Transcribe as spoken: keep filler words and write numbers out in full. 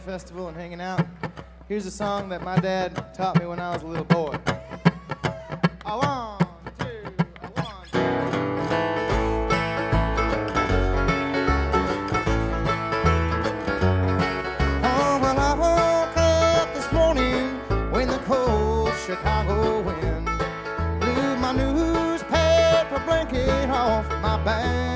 festival and hanging out. Here's a song that my dad taught me when I was a little boy. A one, two, a one, two. Oh, well, I woke up this morning when the cold Chicago wind blew my newspaper blanket off my back.